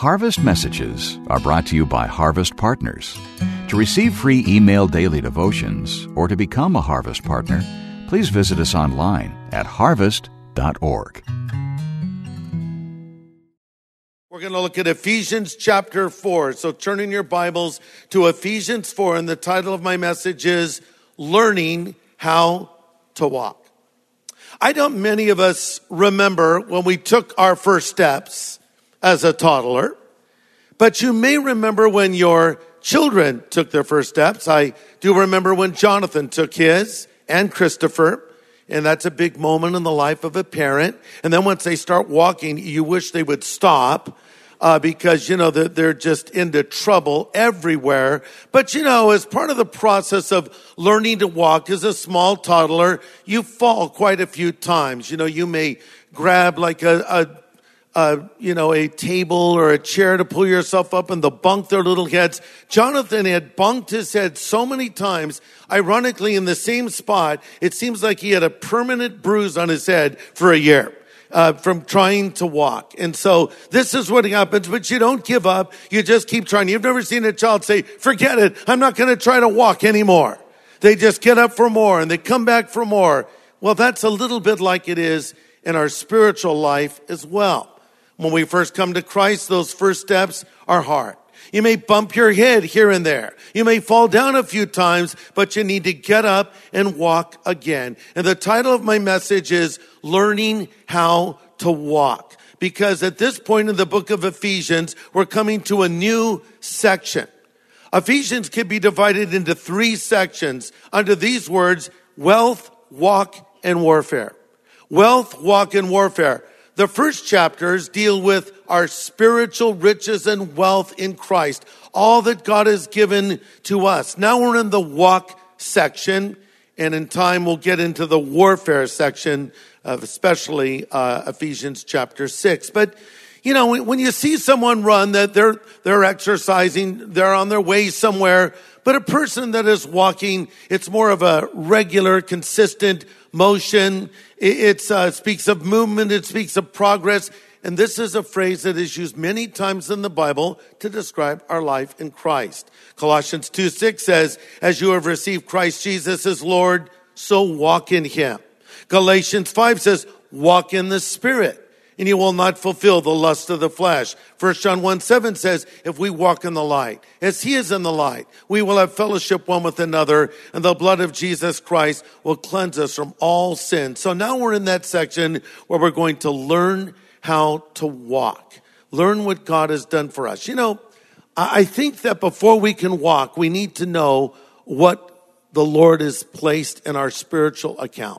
Harvest Messages are brought to you by Harvest Partners. To receive free email daily devotions or to become a Harvest Partner, please visit us online at harvest.org. We're going to look at Ephesians chapter 4. So turn in your Bibles to Ephesians 4, and the title of my message is Learning How to Walk. I don't many of us remember when we took our first steps as a toddler, but you may remember when your children took their first steps. I do remember when Jonathan took his and Christopher, and that's a big moment in the life of a parent. And then once they start walking, you wish they would stop because, they're just into trouble everywhere. But, as part of the process of learning to walk as a small toddler, you fall quite a few times. You may grab like a table or a chair to pull yourself up and they'll bunk their little heads. Jonathan had bunked his head so many times, ironically in the same spot, it seems like he had a permanent bruise on his head for a year. From trying to walk. And so this is what happens, but you don't give up. You just keep trying. You've never seen a child say, forget it. I'm not going to try to walk anymore. They just get up for more and they come back for more. Well, that's a little bit like it is in our spiritual life as well. When we first come to Christ, those first steps are hard. You may bump your head here and there. You may fall down a few times, but you need to get up and walk again. And the title of my message is Learning How to Walk. Because at this point in the book of Ephesians, we're coming to a new section. Ephesians can be divided into three sections under these words: wealth, walk, and warfare. Wealth, walk, and warfare. The first chapters deal with our spiritual riches and wealth in Christ, all that God has given to us. Now we're in the walk section, and in time we'll get into the warfare section of especially Ephesians chapter 6. But when you see someone run, that they're exercising, they're on their way somewhere, but a person that is walking, it's more of a regular, consistent motion. It speaks of movement. It speaks of progress. And this is a phrase that is used many times in the Bible to describe our life in Christ. Colossians 2:6 says, as you have received Christ Jesus as Lord, so walk in him. Galatians 5 says, walk in the Spirit, and you will not fulfill the lust of the flesh. 1 John 1:7 says, if we walk in the light, as he is in the light, we will have fellowship one with another, and the blood of Jesus Christ will cleanse us from all sin. So now we're in that section where we're going to learn how to walk. Learn what God has done for us. I think that before we can walk, we need to know what the Lord has placed in our spiritual account.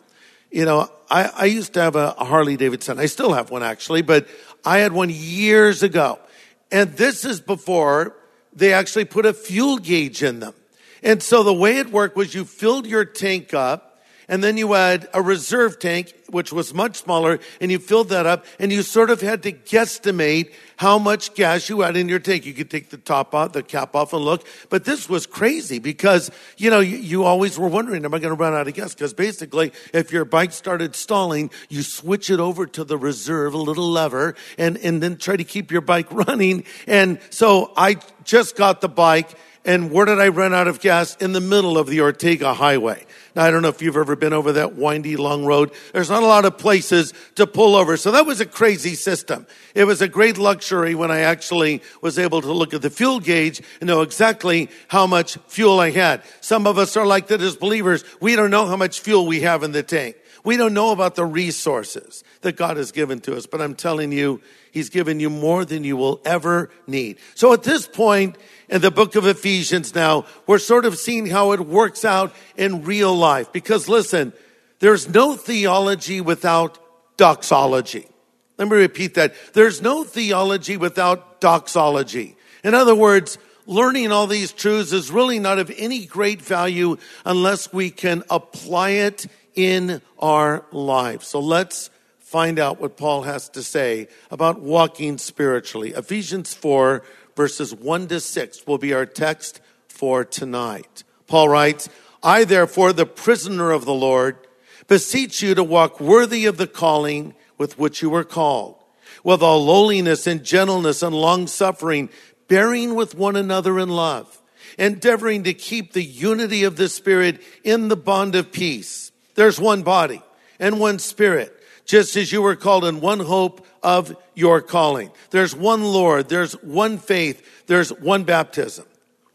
I used to have a Harley Davidson. I still have one actually, but I had one years ago. And this is before they actually put a fuel gauge in them. And so the way it worked was you filled your tank up, and then you had a reserve tank, which was much smaller, and you filled that up, and you sort of had to guesstimate how much gas you had in your tank. You could take the cap off and look. But this was crazy because, you always were wondering, am I going to run out of gas? Because basically, if your bike started stalling, you switch it over to the reserve, a little lever, and then try to keep your bike running. And so I just got the bike. And where did I run out of gas? In the middle of the Ortega Highway. Now, I don't know if you've ever been over that windy, long road. There's not a lot of places to pull over. So that was a crazy system. It was a great luxury when I actually was able to look at the fuel gauge and know exactly how much fuel I had. Some of us are like that as believers. We don't know how much fuel we have in the tank. We don't know about the resources that God has given to us. But I'm telling you, he's given you more than you will ever need. So at this point in the book of Ephesians now, we're sort of seeing how it works out in real life. Because listen, there's no theology without doxology. Let me repeat that. There's no theology without doxology. In other words, learning all these truths is really not of any great value unless we can apply it in our lives. So let's find out what Paul has to say about walking spiritually. Ephesians 4, verses 1 to 6 will be our text for tonight. Paul writes, I therefore, the prisoner of the Lord, beseech you to walk worthy of the calling with which you were called, with all lowliness and gentleness and long-suffering, bearing with one another in love, endeavoring to keep the unity of the Spirit in the bond of peace. There's one body and one Spirit, just as you were called in one hope of your calling. There's one Lord, there's one faith, there's one baptism.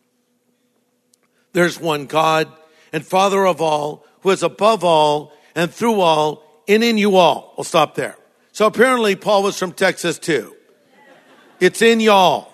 There's one God and Father of all, who is above all and through all and in you all. We'll stop there. So apparently Paul was from Texas too. It's in y'all.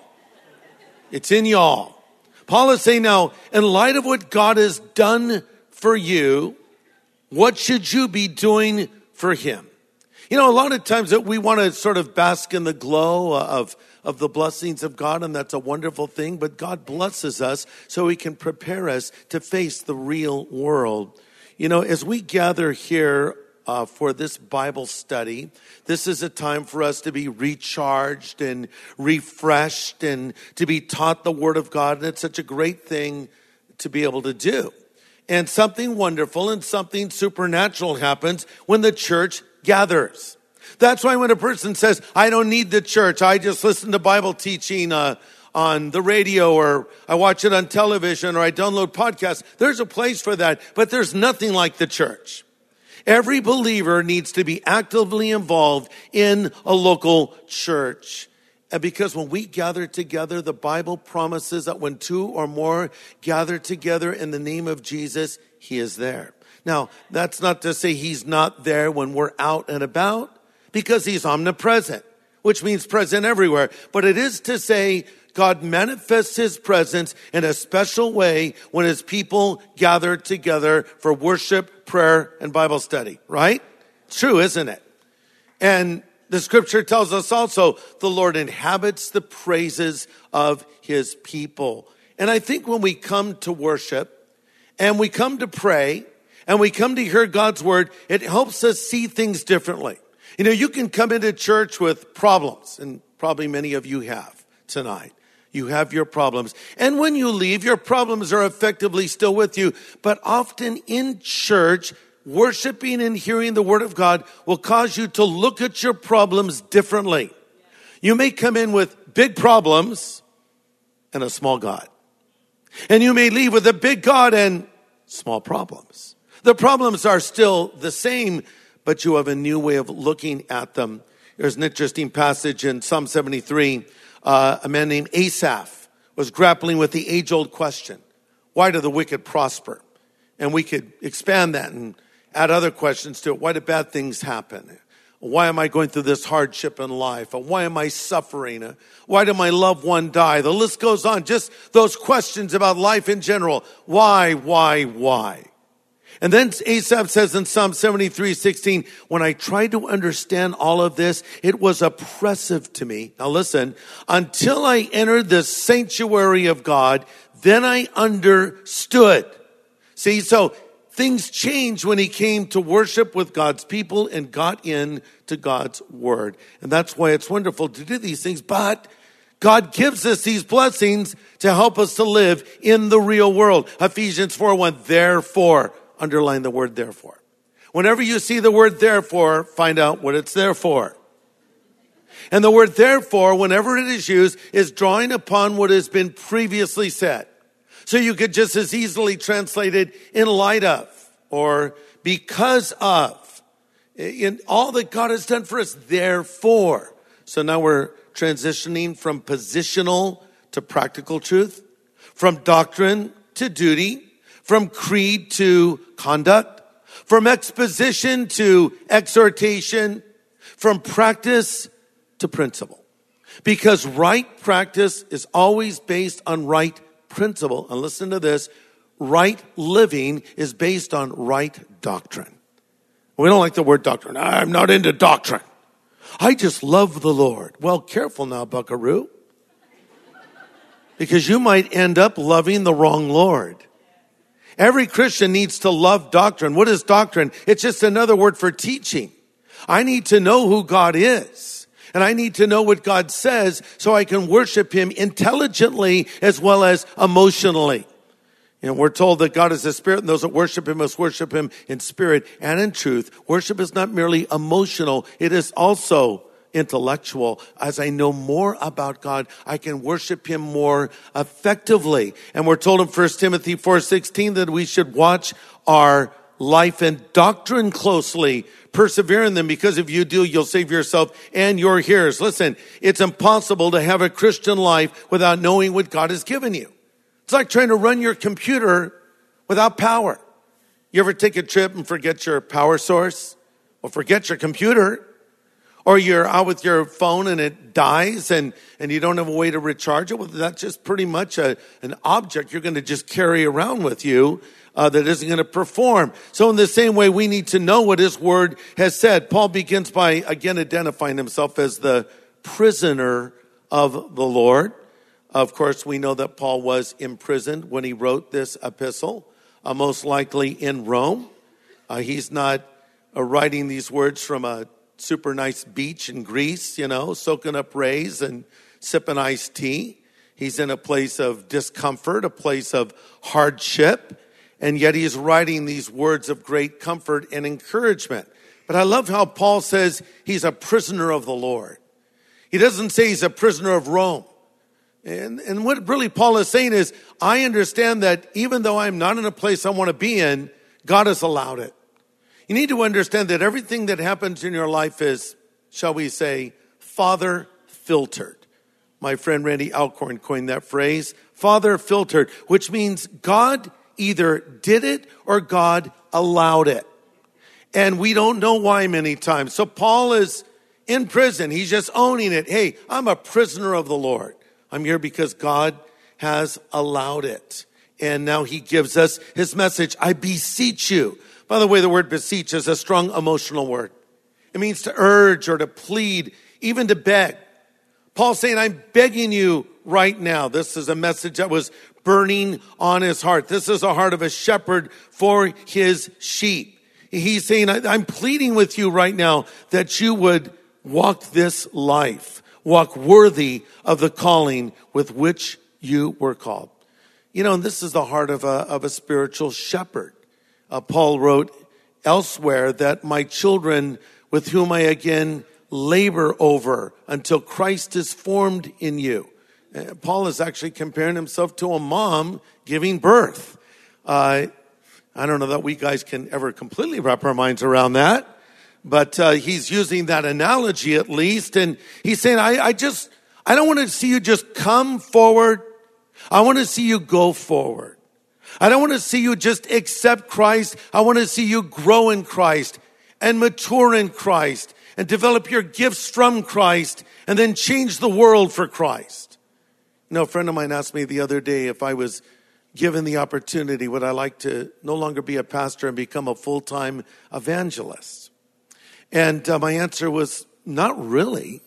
It's in y'all. Paul is saying now, in light of what God has done for you, what should you be doing for him? You know, a lot of times that we want to sort of bask in the glow of the blessings of God, and that's a wonderful thing, but God blesses us so he can prepare us to face the real world. You know, as we gather here for this Bible study, this is a time for us to be recharged and refreshed and to be taught the Word of God, and it's such a great thing to be able to do. And something wonderful and something supernatural happens when the church gathers. That's why when a person says, I don't need the church, I just listen to Bible teaching on the radio, or I watch it on television, or I download podcasts, there's a place for that, but there's nothing like the church. Every believer needs to be actively involved in a local church. And because when we gather together, the Bible promises that when two or more gather together in the name of Jesus, he is there. Now, that's not to say he's not there when we're out and about, because he's omnipresent, which means present everywhere. But it is to say God manifests his presence in a special way when his people gather together for worship, prayer, and Bible study, right? It's true, isn't it? And the scripture tells us also the Lord inhabits the praises of his people. And I think when we come to worship and we come to pray and we come to hear God's word, it helps us see things differently. You know, you can come into church with problems, and probably many of you have tonight. You have your problems. And when you leave, your problems are effectively still with you. But often in church, worshiping and hearing the word of God will cause you to look at your problems differently. You may come in with big problems and a small God. And you may leave with a big God and small problems. The problems are still the same, but you have a new way of looking at them. There's an interesting passage in Psalm 73. A man named Asaph was grappling with the age-old question, why do the wicked prosper? And we could expand that and add other questions to it. Why do bad things happen? Why am I going through this hardship in life? Why am I suffering? Why did my loved one die? The list goes on. Just those questions about life in general. Why? And then Asaph says in Psalm 73:16, when I tried to understand all of this, it was oppressive to me. Now listen, until I entered the sanctuary of God, then I understood. See, so things changed when he came to worship with God's people and got into God's word. And that's why it's wonderful to do these things. But God gives us these blessings to help us to live in the real world. Ephesians 4:1, therefore. Underline the word therefore. Whenever you see the word therefore, find out what it's there for. And the word therefore, whenever it is used, is drawing upon what has been previously said. So you could just as easily translate it in light of or because of. In all that God has done for us, therefore. So now we're transitioning from positional to practical truth, from doctrine to duty, from creed to conduct, from exposition to exhortation, from practice to principle. Because right practice is always based on right principle. And listen to this, right living is based on right doctrine. We don't like the word doctrine. I'm not into doctrine. I just love the Lord. Well, careful now, buckaroo. Because you might end up loving the wrong Lord. Every Christian needs to love doctrine. What is doctrine? It's just another word for teaching. I need to know who God is. And I need to know what God says so I can worship him intelligently as well as emotionally. You know, we're told that God is a spirit, and those that worship him must worship him in spirit and in truth. Worship is not merely emotional. It is also intellectual. As I know more about God, I can worship him more effectively. And we're told in 1 Timothy 4:16 that we should watch our life and doctrine closely, persevere in them, because if you do, you'll save yourself and your hearers. Listen, it's impossible to have a Christian life without knowing what God has given you. It's like trying to run your computer without power. You ever take a trip and forget your power source? Or forget your computer? Or you're out with your phone and it dies and you don't have a way to recharge it? Well, that's just pretty much an object you're going to just carry around with you that isn't going to perform. So in the same way, we need to know what his word has said. Paul begins by, again, identifying himself as the prisoner of the Lord. Of course, we know that Paul was imprisoned when he wrote this epistle, most likely in Rome. He's not writing these words from a super nice beach in Greece, soaking up rays and sipping iced tea. He's in a place of discomfort, a place of hardship, and yet he's writing these words of great comfort and encouragement. But I love how Paul says he's a prisoner of the Lord. He doesn't say he's a prisoner of Rome. And what really Paul is saying is, I understand that even though I'm not in a place I want to be in, God has allowed it. You need to understand that everything that happens in your life is, shall we say, Father filtered. My friend Randy Alcorn coined that phrase, Father filtered, which means God either did it or God allowed it. And we don't know why many times. So Paul is in prison. He's just owning it. Hey, I'm a prisoner of the Lord. I'm here because God has allowed it. And now he gives us his message. I beseech you. By the way, the word beseech is a strong emotional word. It means to urge or to plead, even to beg. Paul's saying, I'm begging you right now. This is a message that was burning on his heart. This is the heart of a shepherd for his sheep. He's saying, I'm pleading with you right now that you would walk this life, walk worthy of the calling with which you were called. And this is the heart of a spiritual shepherd. Paul wrote elsewhere that my children with whom I again labor over until Christ is formed in you. Paul is actually comparing himself to a mom giving birth. I don't know that we guys can ever completely wrap our minds around that, but he's using that analogy at least. And he's saying, I don't want to see you just come forward. I want to see you go forward. I don't want to see you just accept Christ. I want to see you grow in Christ and mature in Christ and develop your gifts from Christ and then change the world for Christ. A friend of mine asked me the other day if I was given the opportunity, would I like to no longer be a pastor and become a full-time evangelist? And my answer was, not really.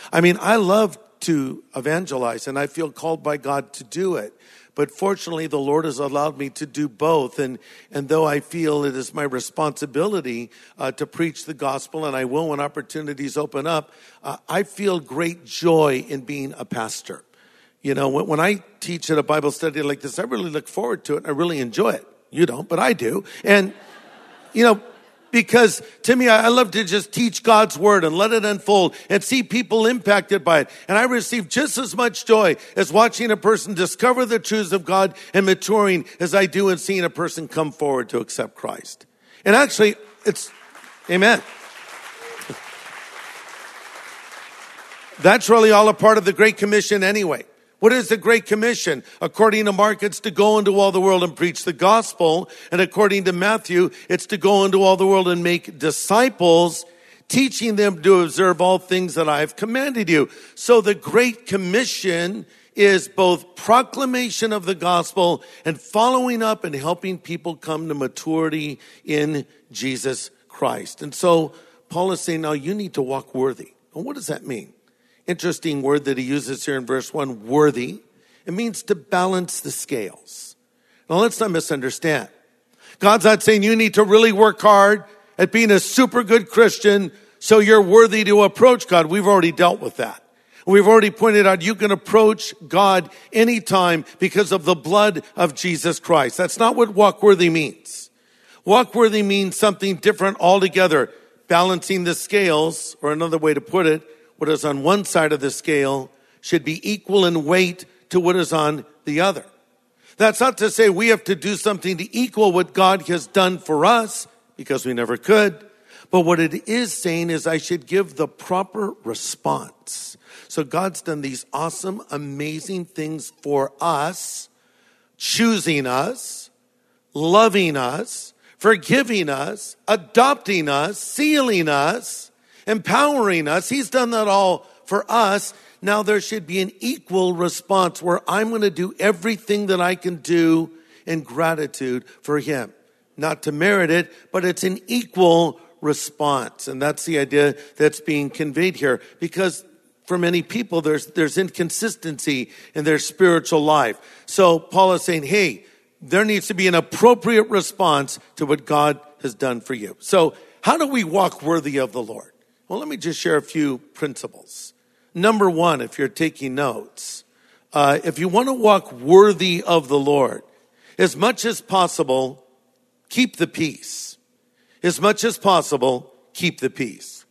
I love to evangelize and I feel called by God to do it. But fortunately, the Lord has allowed me to do both. And though I feel it is my responsibility to preach the gospel, and I will when opportunities open up, I feel great joy in being a pastor. When I teach at a Bible study like this, I really look forward to it. And I really enjoy it. You don't, but I do. And, because to me, I love to just teach God's word and let it unfold and see people impacted by it. And I receive just as much joy as watching a person discover the truths of God and maturing as I do in seeing a person come forward to accept Christ. And actually, amen. That's really all a part of the Great Commission anyway. What is the Great Commission? According to Mark, it's to go into all the world and preach the gospel. And according to Matthew, it's to go into all the world and make disciples, teaching them to observe all things that I have commanded you. So the Great Commission is both proclamation of the gospel and following up and helping people come to maturity in Jesus Christ. And so Paul is saying, now you need to walk worthy. Well, what does that mean? Interesting word that he uses here in verse 1, worthy. It means to balance the scales. Now let's not misunderstand. God's not saying you need to really work hard at being a super good Christian so you're worthy to approach God. We've already dealt with that. We've already pointed out you can approach God anytime because of the blood of Jesus Christ. That's not what walk worthy means. Walk worthy means something different altogether. Balancing the scales, or another way to put it, what is on one side of the scale should be equal in weight to what is on the other. That's not to say we have to do something to equal what God has done for us, because we never could. But what it is saying is I should give the proper response. So God's done these awesome, amazing things for us, choosing us, loving us, forgiving us, adopting us, sealing us, empowering us. He's done that all for us. Now there should be an equal response where I'm going to do everything that I can do in gratitude for him. Not to merit it, but it's an equal response. And that's the idea that's being conveyed here. Because for many people, there's inconsistency in their spiritual life. So Paul is saying, hey, there needs to be an appropriate response to what God has done for you. So how do we walk worthy of the Lord? Well, let me just share a few principles. Number one, if you're taking notes, if you want to walk worthy of the Lord, as much as possible, keep the peace. As much as possible, keep the peace.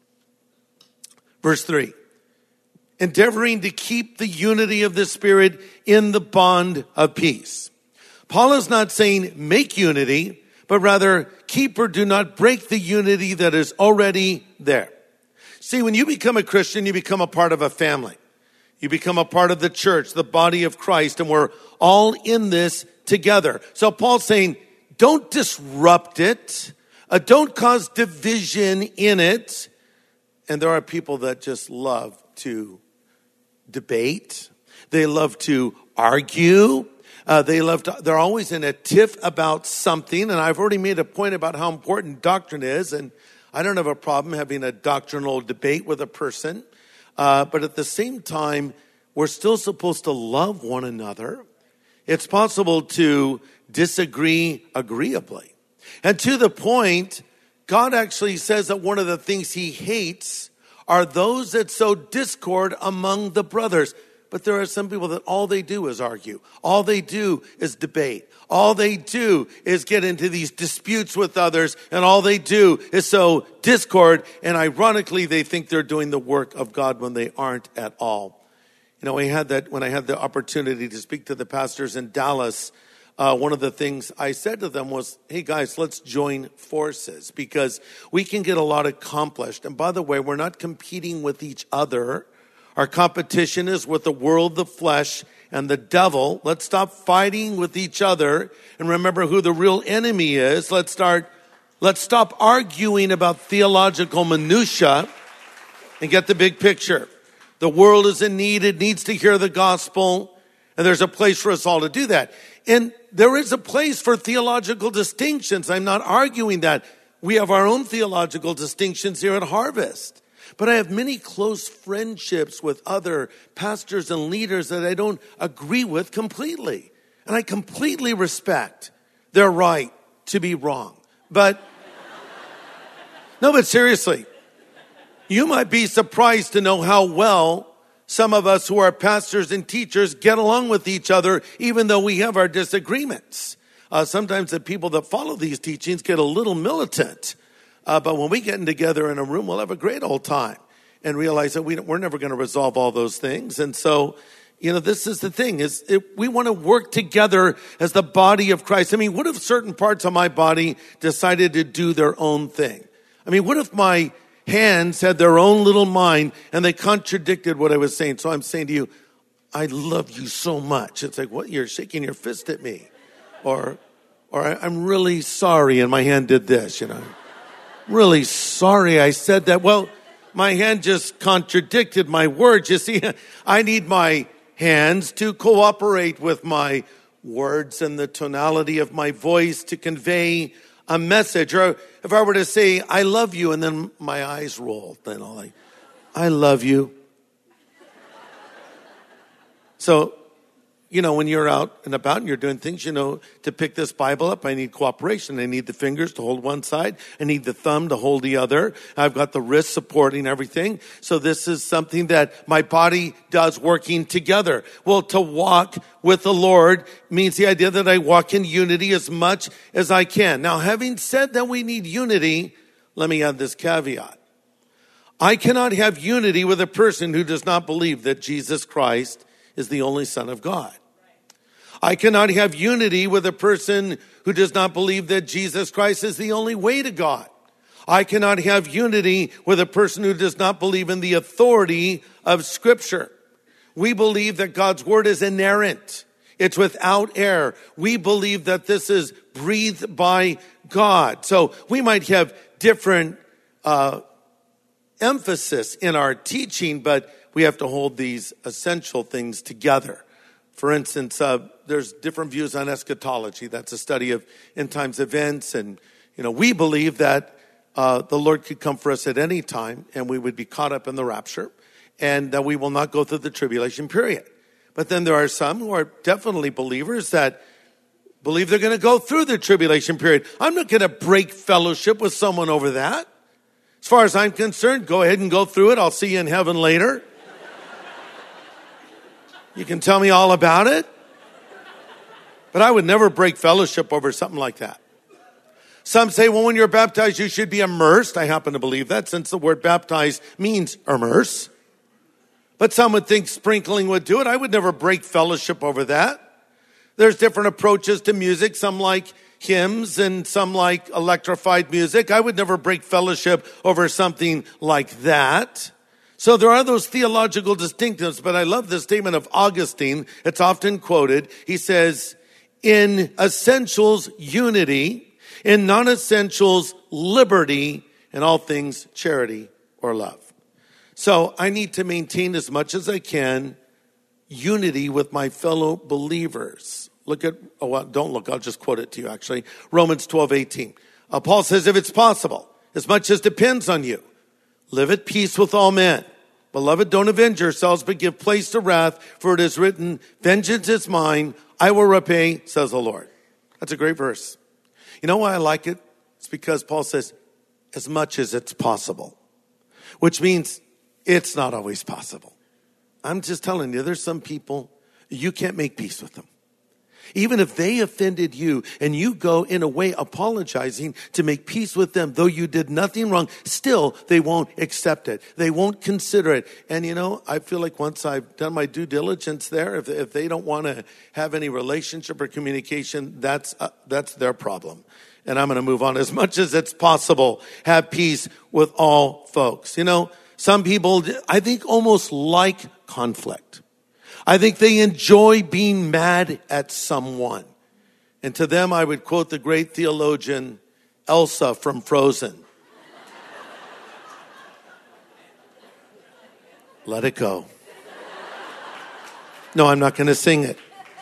Verse 3, endeavoring to keep the unity of the Spirit in the bond of peace. Paul is not saying make unity, but rather keep or do not break the unity that is already there. See, when you become a Christian, you become a part of a family. You become a part of the church, the body of Christ, and we're all in this together. So Paul's saying, don't disrupt it. Don't cause division in it. And there are people that just love to debate. They love to argue. They're always in a tiff about something. And I've already made a point about how important doctrine is. And I don't have a problem having a doctrinal debate with a person. But at the same time, we're still supposed to love one another. It's possible to disagree agreeably. And to the point, God actually says that one of the things he hates are those that sow discord among the brothers. But there are some people that all they do is argue. All they do is debate. All they do is get into these disputes with others. And all they do is sow discord. And ironically, they think they're doing the work of God when they aren't at all. You know, when I had the opportunity to speak to the pastors in Dallas, one of the things I said to them was, hey guys, let's join forces because we can get a lot accomplished. And by the way, we're not competing with each other. Our competition is with the world, the flesh, and the devil. Let's stop fighting with each other and remember who the real enemy is. Let's stop arguing about theological minutia and get the big picture. The world is in need. It needs to hear the gospel. And there's a place for us all to do that. And there is a place for theological distinctions. I'm not arguing that. We have our own theological distinctions here at Harvest. But I have many close friendships with other pastors and leaders that I don't agree with completely. And I completely respect their right to be wrong. But seriously, you might be surprised to know how well some of us who are pastors and teachers get along with each other, even though we have our disagreements. Sometimes the people that follow these teachings get a little militant. But when we get together in a room, we'll have a great old time and realize that we're never going to resolve all those things. And so, this is the thing, we want to work together as the body of Christ. I mean, what if certain parts of my body decided to do their own thing? I mean, what if my hands had their own little mind and they contradicted what I was saying? So I'm saying to you, I love you so much. It's like, what? You're shaking your fist at me. Or I'm really sorry and my hand did this, Really sorry I said that. Well, my hand just contradicted my words. You see, I need my hands to cooperate with my words and the tonality of my voice to convey a message. Or if I were to say, I love you, and then my eyes roll, then I'll like, I love you. So, when you're out and about and you're doing things, to pick this Bible up, I need cooperation. I need the fingers to hold one side. I need the thumb to hold the other. I've got the wrist supporting everything. So this is something that my body does working together. Well, to walk with the Lord means the idea that I walk in unity as much as I can. Now, having said that we need unity, let me add this caveat. I cannot have unity with a person who does not believe that Jesus Christ is the only Son of God. I cannot have unity with a person who does not believe that Jesus Christ is the only way to God. I cannot have unity with a person who does not believe in the authority of Scripture. We believe that God's word is inerrant. It's without error. We believe that this is breathed by God. So we might have different emphasis in our teaching, but we have to hold these essential things together. For instance, there's different views on eschatology. That's a study of end times events. And, we believe that the Lord could come for us at any time and we would be caught up in the rapture and that we will not go through the tribulation period. But then there are some who are definitely believers that believe they're going to go through the tribulation period. I'm not going to break fellowship with someone over that. As far as I'm concerned, go ahead and go through it. I'll see you in heaven later. You can tell me all about it. But I would never break fellowship over something like that. Some say, well, when you're baptized, you should be immersed. I happen to believe that since the word baptize means immerse. But some would think sprinkling would do it. I would never break fellowship over that. There's different approaches to music. Some like hymns and some like electrified music. I would never break fellowship over something like that. So there are those theological distinctives, but I love the statement of Augustine. It's often quoted. He says, in essentials, unity. In non-essentials, liberty. In all things, charity or love. So I need to maintain as much as I can unity with my fellow believers. Don't look, I'll just quote it to you actually. Romans 12:18. Paul says, if it's possible, as much as depends on you, live at peace with all men. Beloved, don't avenge yourselves, but give place to wrath, for it is written, vengeance is mine, I will repay, says the Lord. That's a great verse. You know why I like it? It's because Paul says, as much as it's possible, which means it's not always possible. I'm just telling you, there's some people, you can't make peace with them. Even if they offended you and you go in a way apologizing to make peace with them, though you did nothing wrong, still they won't accept it. They won't consider it. And I feel like once I've done my due diligence there, if they don't want to have any relationship or communication, that's their problem. And I'm going to move on. As much as it's possible, have peace with all folks. Some people, I think, almost like conflict. I think they enjoy being mad at someone. And to them, I would quote the great theologian Elsa from Frozen. Let it go. No, I'm not going to sing it.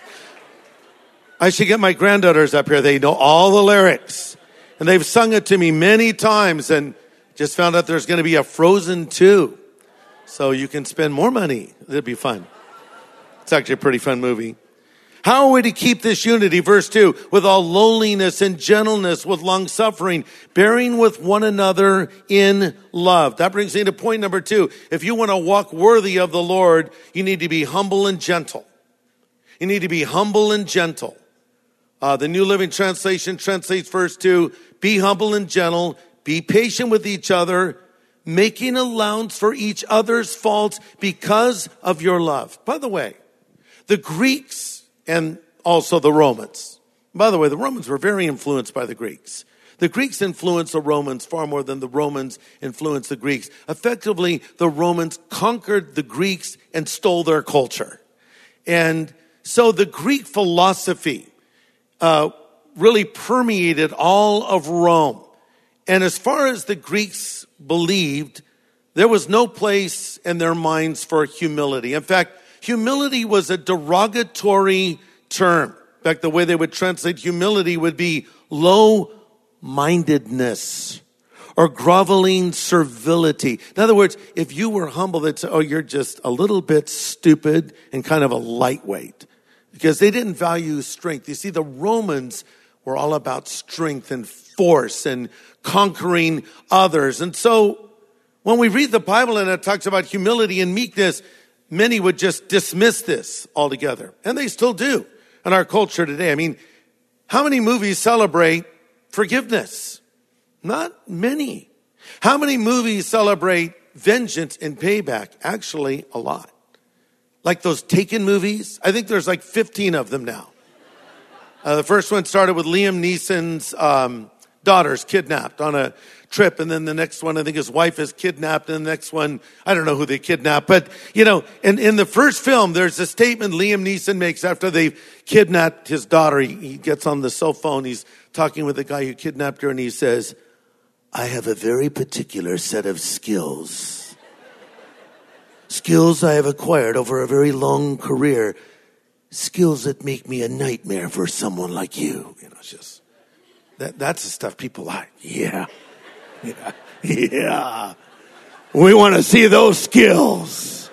I should get my granddaughters up here. They know all the lyrics. And they've sung it to me many times and just found out there's going to be a Frozen 2. So you can spend more money. It'd be fun. It's actually a pretty fun movie. How are we to keep this unity? Verse 2, with all lowliness and gentleness, with long suffering, bearing with one another in love. That brings me to point number 2. If you want to walk worthy of the Lord, you need to be humble and gentle. You need to be humble and gentle. The New Living Translation translates verse 2, be humble and gentle, be patient with each other, making allowance for each other's faults because of your love. By the way, the Greeks and also the Romans. By the way, the Romans were very influenced by the Greeks. The Greeks influenced the Romans far more than the Romans influenced the Greeks. Effectively, the Romans conquered the Greeks and stole their culture. And so the Greek philosophy really permeated all of Rome. And as far as the Greeks believed, there was no place in their minds for humility. In fact, humility was a derogatory term. In fact, the way they would translate humility would be low-mindedness or groveling servility. In other words, if you were humble, they'd say, oh, you're just a little bit stupid and kind of a lightweight. Because they didn't value strength. You see, the Romans were all about strength and force and conquering others. And so when we read the Bible and it talks about humility and meekness, many would just dismiss this altogether. And they still do in our culture today. I mean, how many movies celebrate forgiveness? Not many. How many movies celebrate vengeance and payback? Actually, a lot. Like those Taken movies. I think there's like 15 of them now. The first one started with Liam Neeson's daughters kidnapped on a trip. And then the next one, I think his wife is kidnapped. And the next one, I don't know who they kidnapped. But, in the first film, there's a statement Liam Neeson makes after they've kidnapped his daughter. He gets on the cell phone. He's talking with the guy who kidnapped her. And he says, I have a very particular set of skills. Skills I have acquired over a very long career. Skills that make me a nightmare for someone like you. It's just, that's the stuff people like. Yeah. We want to see those skills.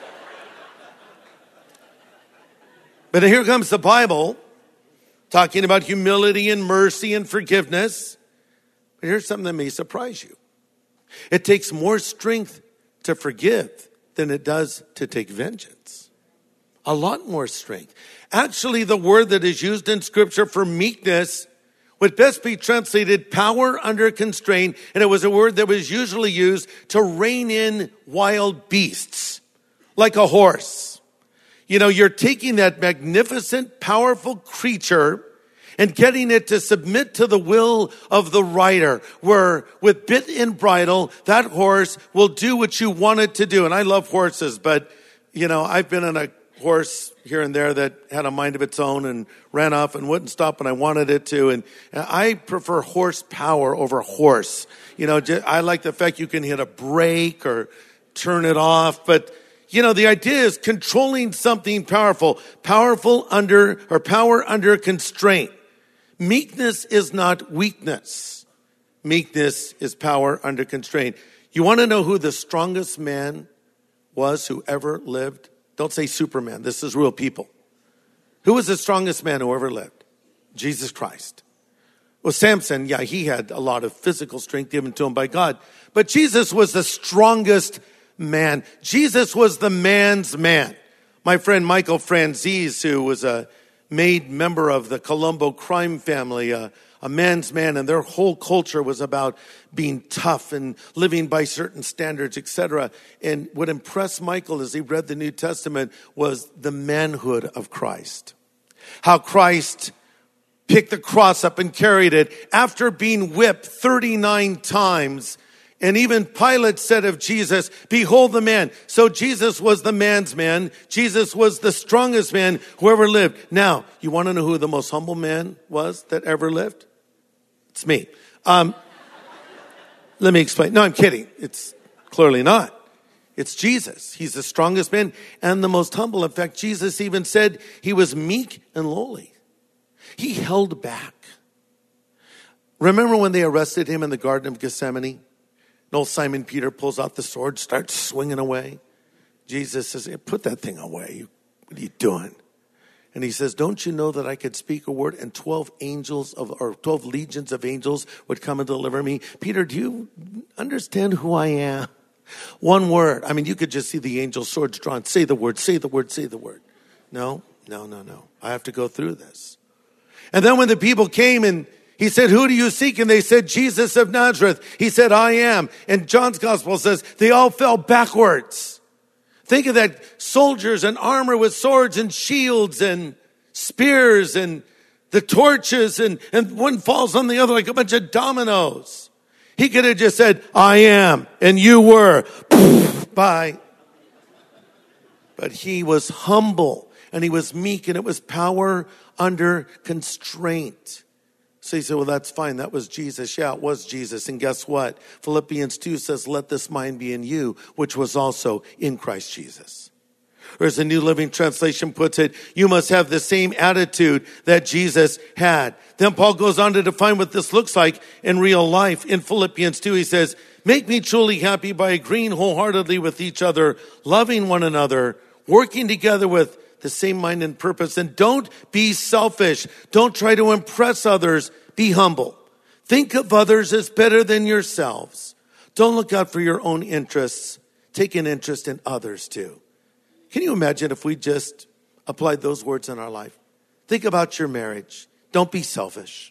But here comes the Bible talking about humility and mercy and forgiveness. But here's something that may surprise you. It takes more strength to forgive than it does to take vengeance. A lot more strength. Actually, the word that is used in Scripture for meekness would best be translated power under constraint, and it was a word that was usually used to rein in wild beasts, like a horse. You're taking that magnificent, powerful creature and getting it to submit to the will of the rider, where with bit and bridle, that horse will do what you want it to do. And I love horses, but, I've been on a horse here and there that had a mind of its own and ran off and wouldn't stop when I wanted it to. And I prefer horsepower over horse. I like the fact you can hit a brake or turn it off. But, the idea is controlling something powerful under constraint. Meekness is not weakness. Meekness is power under constraint. You want to know who the strongest man was who ever lived? Don't say Superman. This is real people. Who was the strongest man who ever lived? Jesus Christ. Well, Samson, he had a lot of physical strength given to him by God. But Jesus was the strongest man. Jesus was the man's man. My friend Michael Franzese, who was a made member of the Colombo crime family, a man's man, and their whole culture was about being tough and living by certain standards, etc. And what impressed Michael as he read the New Testament was the manhood of Christ. How Christ picked the cross up and carried it after being whipped 39 times. And even Pilate said of Jesus, behold the man. So Jesus was the man's man. Jesus was the strongest man who ever lived. Now, you want to know who the most humble man was that ever lived? It's me. Let me explain. No, I'm kidding. It's clearly not. It's Jesus. He's the strongest man and the most humble. In fact, Jesus even said he was meek and lowly. He held back. Remember when they arrested him in the Garden of Gethsemane? And old Simon Peter pulls out the sword, starts swinging away. Jesus says, put that thing away. What are you doing? And he says, don't you know that I could speak a word and 12 legions of angels would come and deliver me? Peter, do you understand who I am? One word. I mean, you could just see the angel swords drawn. Say the word, say the word, say the word. No. I have to go through this. And then when the people came and he said, who do you seek? And they said, Jesus of Nazareth. He said, I am. And John's gospel says they all fell backwards. Think of that, soldiers in armor with swords and shields and spears and the torches and one falls on the other like a bunch of dominoes. He could have just said, I am, and you were. Bye. But he was humble and he was meek, and it was power under constraint. So you say, well, that's fine. That was Jesus. Yeah, it was Jesus. And guess what? Philippians 2 says, let this mind be in you, which was also in Christ Jesus. Or as the New Living Translation puts it, you must have the same attitude that Jesus had. Then Paul goes on to define what this looks like in real life. In Philippians 2, he says, make me truly happy by agreeing wholeheartedly with each other, loving one another, working together with the same mind and purpose. And don't be selfish. Don't try to impress others. Be humble. Think of others as better than yourselves. Don't look out for your own interests. Take an interest in others too. Can you imagine if we just applied those words in our life? Think about your marriage. Don't be selfish.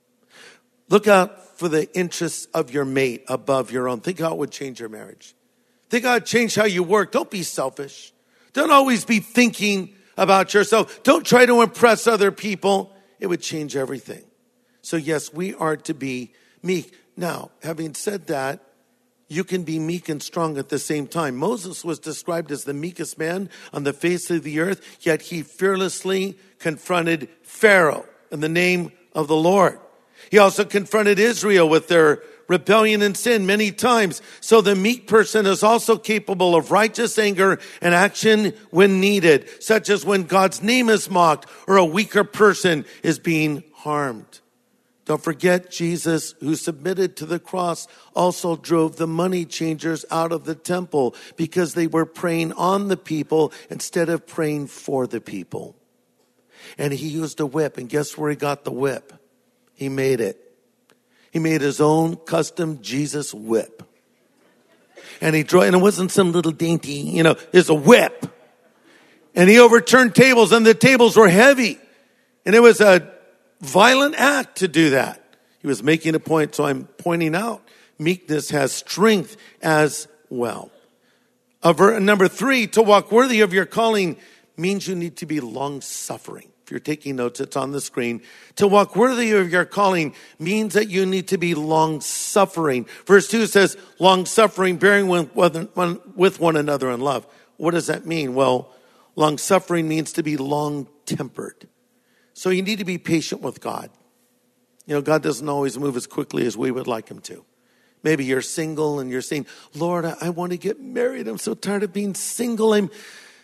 Look out for the interests of your mate above your own. Think how it would change your marriage. They got to change how you work. Don't be selfish. Don't always be thinking about yourself. Don't try to impress other people. It would change everything. So yes, we are to be meek. Now, having said that, you can be meek and strong at the same time. Moses was described as the meekest man on the face of the earth, yet he fearlessly confronted Pharaoh in the name of the Lord. He also confronted Israel with their rebellion and sin many times. So the meek person is also capable of righteous anger and action when needed, such as when God's name is mocked or a weaker person is being harmed. Don't forget, Jesus, who submitted to the cross, also drove the money changers out of the temple because they were preying on the people instead of praying for the people. And he used a whip, and guess where he got the whip? He made it. He made his own custom Jesus whip. And he drove, and it wasn't some little dainty, it's a whip. And he overturned tables, and the tables were heavy. And it was a violent act to do that. He was making a point, so I'm pointing out meekness has strength as well. Number 3, to walk worthy of your calling means you need to be long-suffering. If you're taking notes, it's on the screen. To walk worthy of your calling means that you need to be long-suffering. Verse 2 says, long-suffering, bearing with one another in love. What does that mean? Well, long-suffering means to be long-tempered. So you need to be patient with God. God doesn't always move as quickly as we would like him to. Maybe you're single and you're saying, Lord, I want to get married. I'm so tired of being single. I'm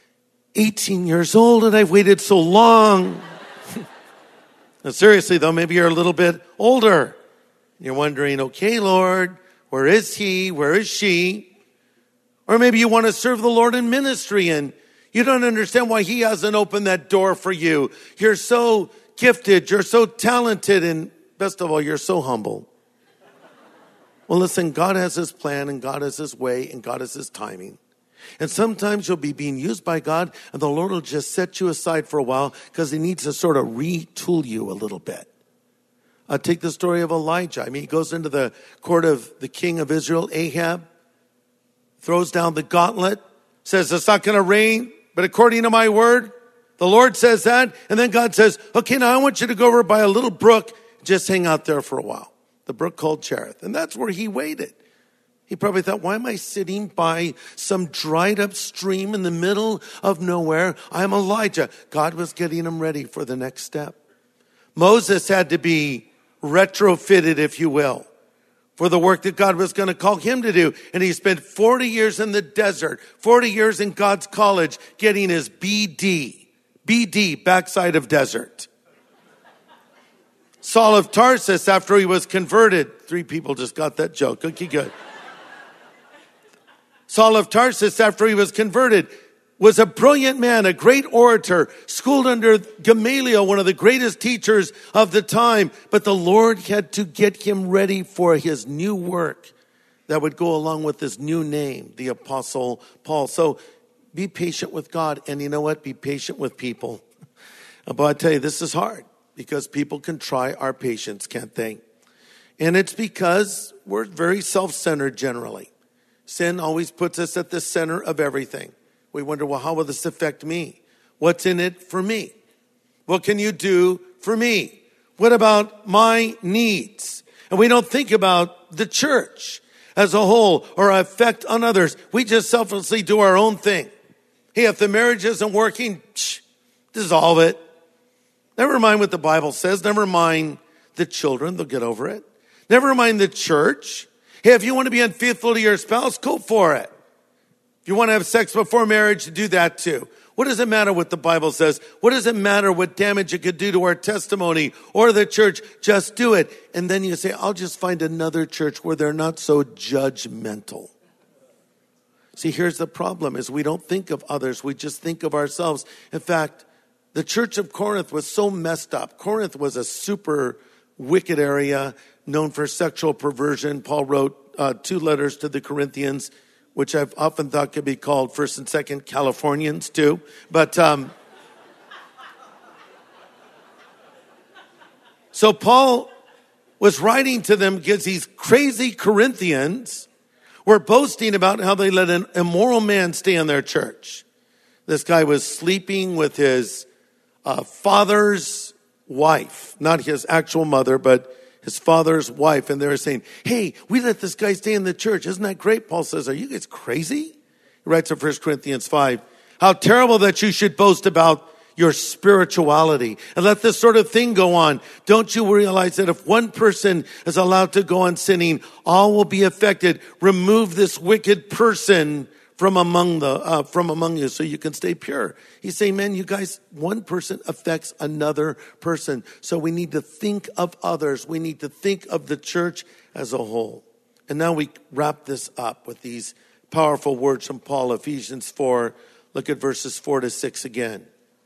18 years old and I've waited so long. Now, seriously though, maybe you're a little bit older. You're wondering, okay, Lord, where is he? Where is she? Or maybe you want to serve the Lord in ministry and you don't understand why he hasn't opened that door for you. You're so gifted. You're so talented. And best of all, you're so humble. Well, listen, God has his plan and God has his way and God has his timing. And sometimes you'll be being used by God and the Lord will just set you aside for a while because he needs to sort of retool you a little bit. Take the story of Elijah. He goes into the court of the king of Israel, Ahab, throws down the gauntlet, says it's not going to rain, but according to my word, the Lord says that. And then God says, okay, now I want you to go over by a little brook, just hang out there for a while. The brook called Cherith. And that's where he waited. He probably thought, why am I sitting by some dried up stream in the middle of nowhere? I'm Elijah. God was getting him ready for the next step. Moses had to be retrofitted, if you will, for the work that God was going to call him to do. And he spent 40 years in the desert, 40 years in God's college, getting his BD, backside of desert. Saul of Tarsus, after he was converted, 3 people just got that joke. Okay, good. Saul of Tarsus, after he was converted, was a brilliant man, a great orator, schooled under Gamaliel, one of the greatest teachers of the time. But the Lord had to get him ready for his new work that would go along with his new name, the Apostle Paul. So be patient with God. And you know what? Be patient with people. But I tell you, this is hard because people can try our patience, can't they? And it's because we're very self-centered generally. Sin always puts us at the center of everything. We wonder, well, how will this affect me? What's in it for me? What can you do for me? What about my needs? And we don't think about the church as a whole or our effect on others. We just selflessly do our own thing. Hey, if the marriage isn't working, dissolve it. Never mind what the Bible says. Never mind the children. They'll get over it. Never mind the church. Hey, if you want to be unfaithful to your spouse, go for it. If you want to have sex before marriage, do that too. What does it matter what the Bible says? What does it matter what damage it could do to our testimony or the church? Just do it. And then you say, I'll just find another church where they're not so judgmental. See, here's the problem is we don't think of others. We just think of ourselves. In fact, the church of Corinth was so messed up. Corinth was a super wicked area known for sexual perversion. Paul wrote 2 letters to the Corinthians, which I've often thought could be called 1st and 2nd Californians too. But so Paul was writing to them because these crazy Corinthians were boasting about how they let an immoral man stay in their church. This guy was sleeping with his father's wife, not his actual mother, but his father's wife. And they were saying, hey, we let this guy stay in the church. Isn't that great? Paul says, are you guys crazy? He writes in 1 Corinthians 5, how terrible that you should boast about your spirituality and let this sort of thing go on. Don't you realize that if one person is allowed to go on sinning, all will be affected? Remove this wicked person from among you so you can stay pure. He's saying, man, you guys, one person affects another person. So we need to think of others. We need to think of the church as a whole. And now we wrap this up with these powerful words from Paul, Ephesians 4. Look at verses 4-6 again.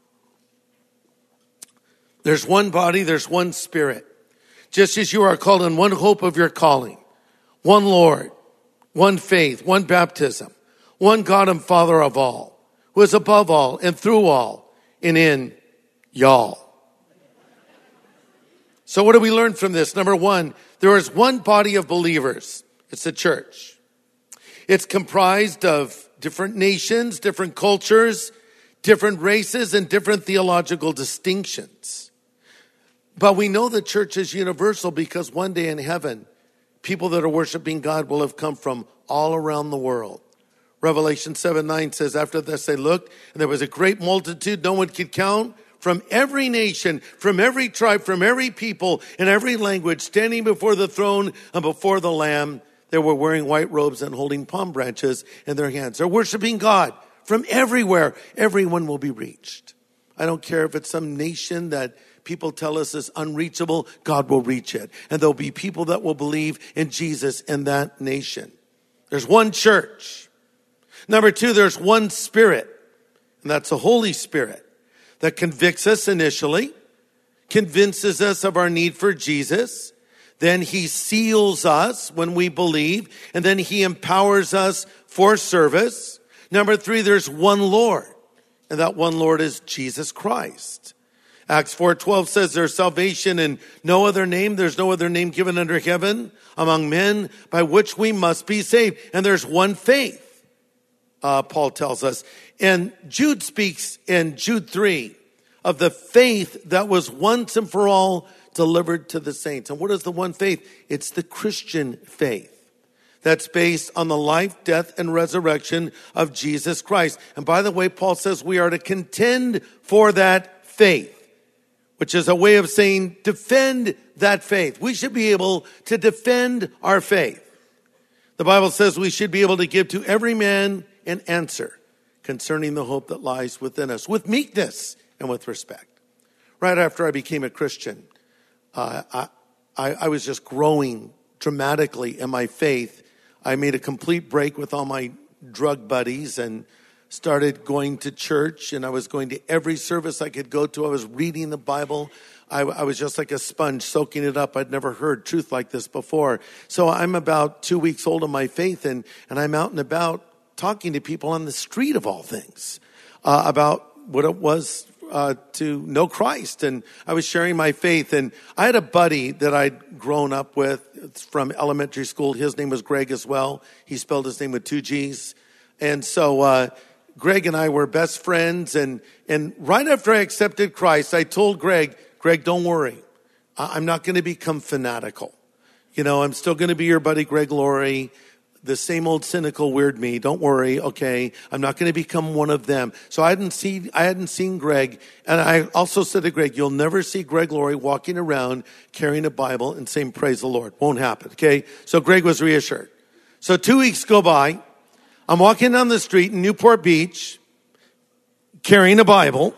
There's one body, there's one spirit. Just as you are called in one hope of your calling, one Lord, one faith, one baptism, one God and Father of all, who is above all and through all and in y'all. So what do we learn from this? Number one, there is one body of believers. It's the church. It's comprised of different nations, different cultures, different races, and different theological distinctions. But we know the church is universal because one day in heaven, people that are worshiping God will have come from all around the world. Revelation 7:9 says, after this they looked, and there was a great multitude no one could count, from every nation, from every tribe, from every people, and every language, standing before the throne and before the Lamb. They were wearing white robes and holding palm branches in their hands. They're worshiping God from everywhere. Everyone will be reached. I don't care if it's some nation that people tell us is unreachable, God will reach it. And there'll be people that will believe in Jesus in that nation. There's one church. Number two, there's one Spirit, and that's the Holy Spirit that convicts us initially, convinces us of our need for Jesus. Then he seals us when we believe, and then he empowers us for service. Number three, there's one Lord, and that one Lord is Jesus Christ. Acts 4:12 says there's salvation in no other name. There's no other name given under heaven among men by which we must be saved. And there's one faith, Paul tells us. And Jude speaks in Jude 3 of the faith that was once and for all delivered to the saints. And what is the one faith? It's the Christian faith that's based on the life, death, and resurrection of Jesus Christ. And by the way, Paul says we are to contend for that faith, which is a way of saying defend that faith. We should be able to defend our faith. The Bible says we should be able to give to every man an answer concerning the hope that lies within us, with meekness and with respect. Right after I became a Christian, I was just growing dramatically in my faith. I made a complete break with all my drug buddies and started going to church, and I was going to every service I could go to. I was reading the Bible. I was just like a sponge soaking it up. I'd never heard truth like this before. So I'm about 2 weeks old in my faith, and I'm out and about talking to people on the street of all things about what it was to know Christ. And I was sharing my faith. And I had a buddy that I'd grown up with from elementary school. His name was Greg as well. He spelled his name with 2 G's. And so Greg and I were best friends. And right after I accepted Christ, I told Greg, don't worry. I'm not going to become fanatical. You know, I'm still going to be your buddy, Greg Laurie. The same old cynical weird me. Don't worry. Okay. I'm not going to become one of them. So I hadn't seen Greg. And I also said to Greg, you'll never see Greg Laurie walking around carrying a Bible and saying, praise the Lord. Won't happen. Okay. So Greg was reassured. So 2 weeks go by. I'm walking down the street in Newport Beach carrying a Bible.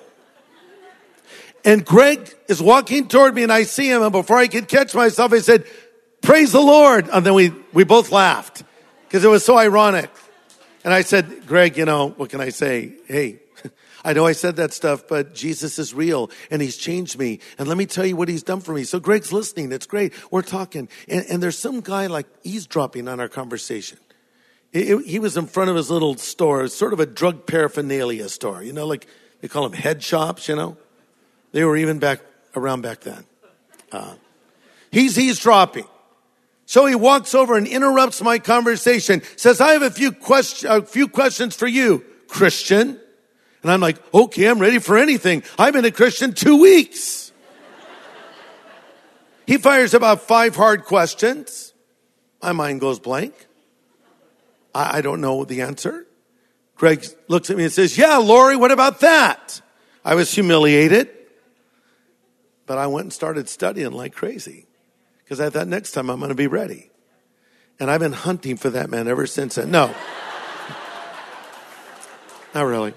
And Greg is walking toward me and I see him. And before I could catch myself, I said, praise the Lord. And then we both laughed, because it was so ironic. And I said, Greg, you know, what can I say? Hey, I know I said that stuff, but Jesus is real and he's changed me. And let me tell you what he's done for me. So Greg's listening. It's great. We're talking. And there's some guy like eavesdropping on our conversation. He was in front of his little store, sort of a drug paraphernalia store. You know, like they call them head shops, you know. They were even around back then. He's eavesdropping. So he walks over and interrupts my conversation, says, I have a few questions for you, Christian. And I'm like, okay, I'm ready for anything. I've been a Christian 2 weeks. He fires about 5 hard questions. My mind goes blank. I don't know the answer. Greg looks at me and says, yeah, Lori, what about that? I was humiliated. But I went and started studying like crazy. Because I thought next time I'm going to be ready. And I've been hunting for that man ever since then. No. Not really.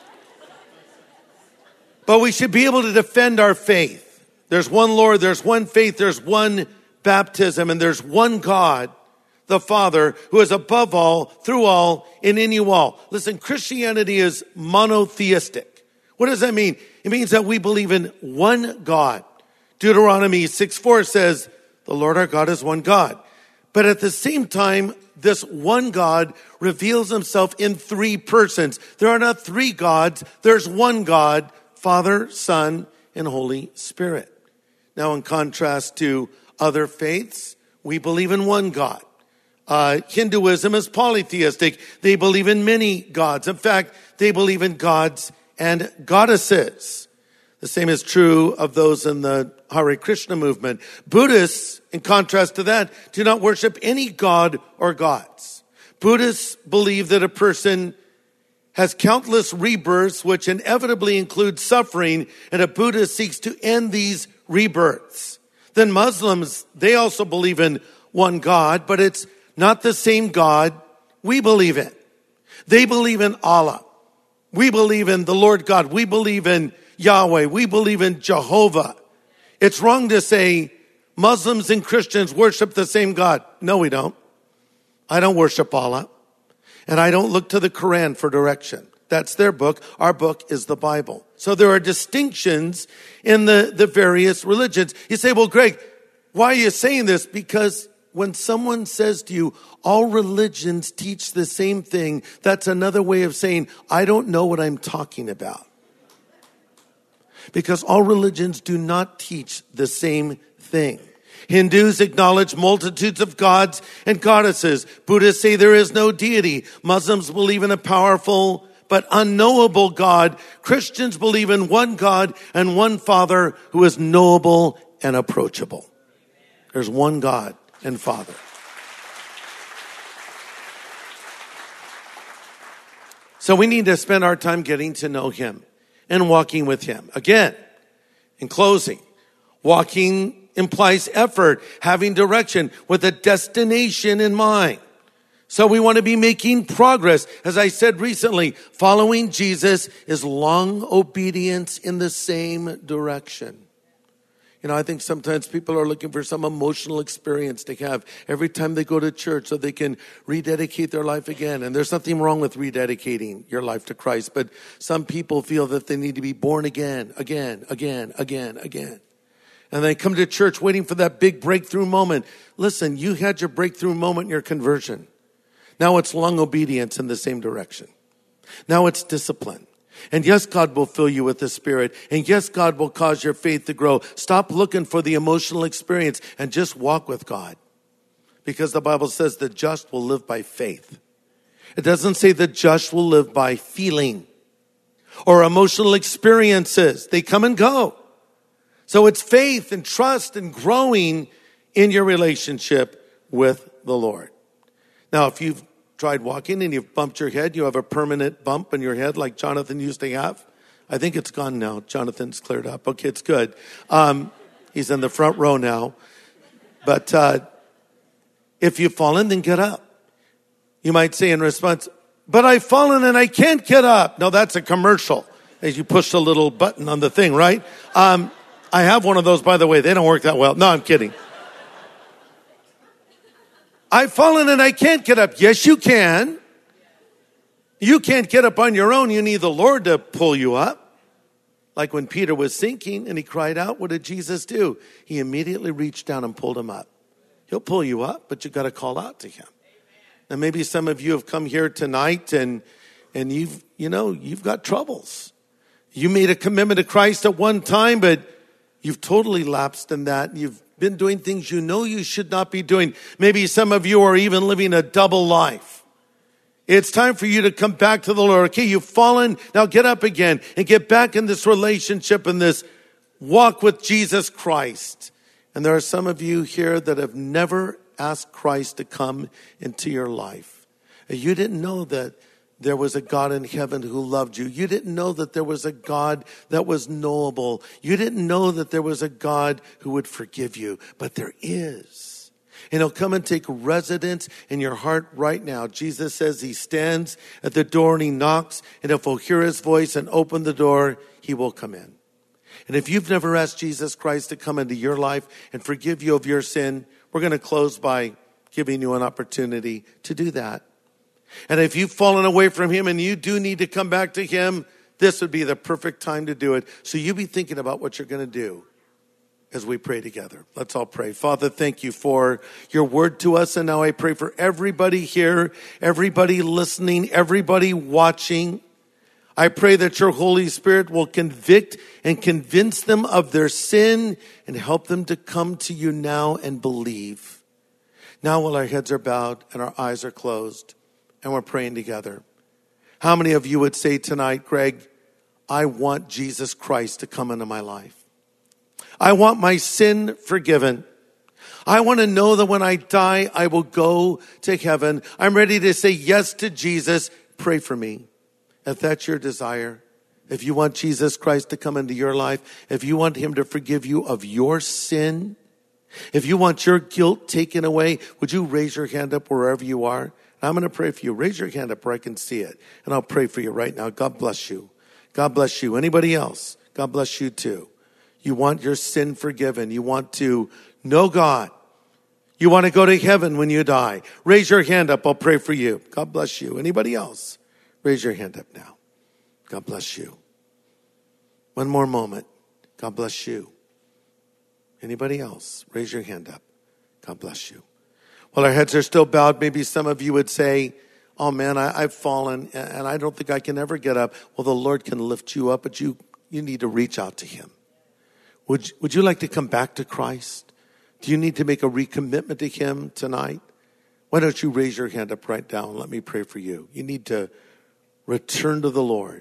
But we should be able to defend our faith. There's one Lord, there's one faith, there's one baptism, and there's one God, the Father, who is above all, through all, and in you all. Listen, Christianity is monotheistic. What does that mean? It means that we believe in one God. Deuteronomy 6:4 says, the Lord our God is one God. But at the same time, this one God reveals himself in 3 persons. There are not 3 gods. There's one God, Father, Son, and Holy Spirit. Now, in contrast to other faiths, we believe in one God. Hinduism is polytheistic. They believe in many gods. In fact, they believe in gods and goddesses. The same is true of those in the Hare Krishna movement. Buddhists, in contrast to that, do not worship any god or gods. Buddhists believe that a person has countless rebirths, which inevitably include suffering, and a Buddha seeks to end these rebirths. Then Muslims, they also believe in one God, but it's not the same God we believe in. They believe in Allah. We believe in the Lord God. We believe in Yahweh. We believe in Jehovah. It's wrong to say Muslims and Christians worship the same God. No, we don't. I don't worship Allah. And I don't look to the Quran for direction. That's their book. Our book is the Bible. So there are distinctions in the various religions. You say, well, Greg, why are you saying this? Because when someone says to you, all religions teach the same thing, that's another way of saying, I don't know what I'm talking about. Because all religions do not teach the same thing. Hindus acknowledge multitudes of gods and goddesses. Buddhists say there is no deity. Muslims believe in a powerful but unknowable God. Christians believe in one God and one Father who is knowable and approachable. There's one God and Father. So we need to spend our time getting to know him and walking with him. Again, in closing, walking implies effort, having direction with a destination in mind. So we want to be making progress. As I said recently, following Jesus is long obedience in the same direction. You know, I think sometimes people are looking for some emotional experience to have every time they go to church so they can rededicate their life again. And there's nothing wrong with rededicating your life to Christ, but some people feel that they need to be born again. And they come to church waiting for that big breakthrough moment. Listen, you had your breakthrough moment in your conversion. Now it's long obedience in the same direction. Now it's discipline. And yes, God will fill you with the Spirit. And yes, God will cause your faith to grow. Stop looking for the emotional experience and just walk with God. Because the Bible says the just will live by faith. It doesn't say the just will live by feeling or emotional experiences. They come and go. So it's faith and trust and growing in your relationship with the Lord. Now, if you've tried walking and you've bumped your head, you have a permanent bump in your head like Jonathan used to have. I think it's gone now. Jonathan's cleared up. Okay, it's good. He's in the front row now. But if you've fallen, then get up. You might say in response, but I've fallen and I can't get up. No, that's a commercial. As you push the little button on the thing, right? I have one of those, by the way. They don't work that well. No, I'm kidding. I've fallen and I can't get up. Yes, you can. You can't get up on your own. You need the Lord to pull you up. Like when Peter was sinking and he cried out, what did Jesus do? He immediately reached down and pulled him up. He'll pull you up, but you got to call out to him. And maybe some of you have come here tonight and you've got troubles. You made a commitment to Christ at one time, but you've totally lapsed in that. You've been doing things you know you should not be doing. Maybe some of you are even living a double life. It's time for you to come back to the Lord. Okay, you've fallen. Now get up again and get back in this relationship and this walk with Jesus Christ. And there are some of you here that have never asked Christ to come into your life. You didn't know that there was a God in heaven who loved you. You didn't know that there was a God that was knowable. You didn't know that there was a God who would forgive you. But there is. And he'll come and take residence in your heart right now. Jesus says he stands at the door and he knocks. And if we'll hear his voice and open the door, he will come in. And if you've never asked Jesus Christ to come into your life and forgive you of your sin, we're going to close by giving you an opportunity to do that. And if you've fallen away from him and you do need to come back to him, this would be the perfect time to do it. So you be thinking about what you're going to do as we pray together. Let's all pray. Father, thank you for your word to us. And now I pray for everybody here, everybody listening, everybody watching. I pray that your Holy Spirit will convict and convince them of their sin and help them to come to you now and believe. Now while our heads are bowed and our eyes are closed, and we're praying together. How many of you would say tonight, Greg, I want Jesus Christ to come into my life. I want my sin forgiven. I want to know that when I die, I will go to heaven. I'm ready to say yes to Jesus. Pray for me. If that's your desire, if you want Jesus Christ to come into your life, if you want him to forgive you of your sin, if you want your guilt taken away, would you raise your hand up wherever you are? I'm going to pray for you. Raise your hand up where I can see it. And I'll pray for you right now. God bless you. God bless you. Anybody else? God bless you too. You want your sin forgiven. You want to know God. You want to go to heaven when you die. Raise your hand up. I'll pray for you. God bless you. Anybody else? Raise your hand up now. God bless you. One more moment. God bless you. Anybody else? Raise your hand up. God bless you. While our heads are still bowed, maybe some of you would say, oh man, I've fallen and I don't think I can ever get up. Well, the Lord can lift you up, but you need to reach out to him. Would you like to come back to Christ? Do you need to make a recommitment to him tonight? Why don't you raise your hand up right now and let me pray for you. You need to return to the Lord.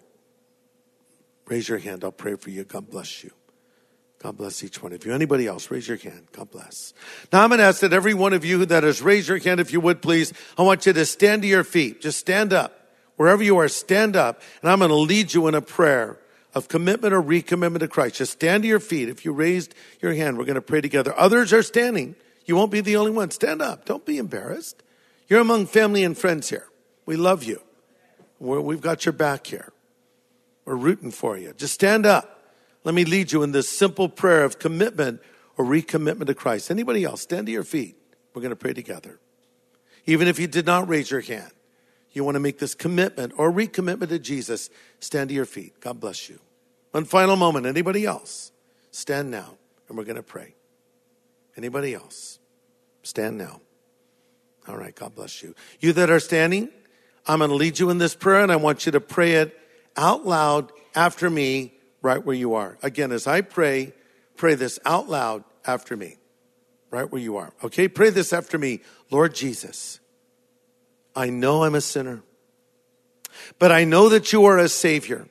Raise your hand. I'll pray for you. God bless you. God bless each one of you. Anybody else? Raise your hand. God bless. Now I'm going to ask that every one of you that has raised your hand, if you would please, I want you to stand to your feet. Just stand up. Wherever you are, stand up. And I'm going to lead you in a prayer of commitment or recommitment to Christ. Just stand to your feet. If you raised your hand, we're going to pray together. Others are standing. You won't be the only one. Stand up. Don't be embarrassed. You're among family and friends here. We love you. We've got your back here. We're rooting for you. Just stand up. Let me lead you in this simple prayer of commitment or recommitment to Christ. Anybody else? Stand to your feet. We're going to pray together. Even if you did not raise your hand, you want to make this commitment or recommitment to Jesus, stand to your feet. God bless you. One final moment. Anybody else? Stand now, and we're going to pray. Anybody else? Stand now. All right, God bless you. You that are standing, I'm going to lead you in this prayer, and I want you to pray it out loud after me, right where you are. Again, as I pray this out loud after me, right where you are. Okay, pray this after me. Lord Jesus, I know I'm a sinner, but I know that you are a Savior.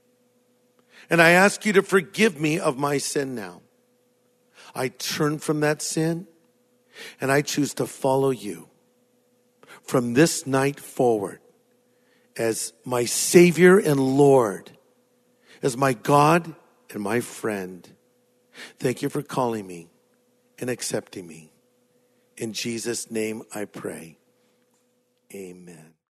And I ask you to forgive me of my sin now. I turn from that sin and I choose to follow you from this night forward as my Savior and Lord, as my God and my friend. Thank you for calling me and accepting me. In Jesus' name I pray. Amen.